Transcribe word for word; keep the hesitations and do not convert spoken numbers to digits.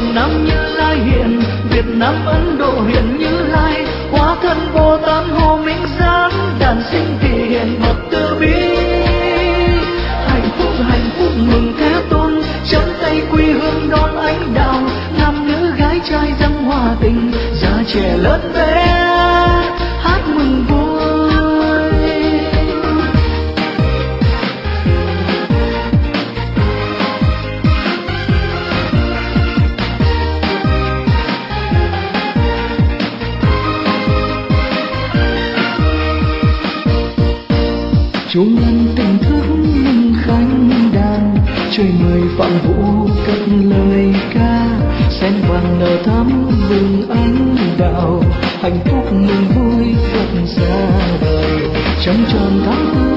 Việt Nam Như Lai hiện, Việt Nam Ấn Độ hiện Như Lai, hóa thân Bồ Tát Hồ Minh Giám, đản sinh thể hiện bậc từ bi. Hạnh phúc hạnh phúc mừng Thế Tôn, chắp tay quy hương đón ánh đạo, nam nữ gái trai dâng hòa tình, già trẻ lớn bé hát mừng vui. Chuông ân tình thức mừng khánh đàn, trời mời phạm vũ cất lời ca, sen vàng nở thắm mừng ánh đạo, hạnh phúc mừng vui Phật ra đời. Trăng tròn tháng tư